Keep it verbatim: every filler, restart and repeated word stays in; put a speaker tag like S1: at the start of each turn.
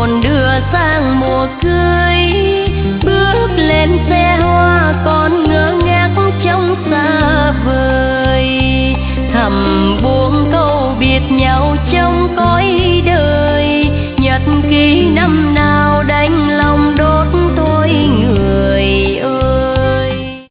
S1: hồn đưa sang mùa cưới. Bước lên xe hoa còn ngơ ngác trong xa vời, thầm buông câu biệt nhau trong cõi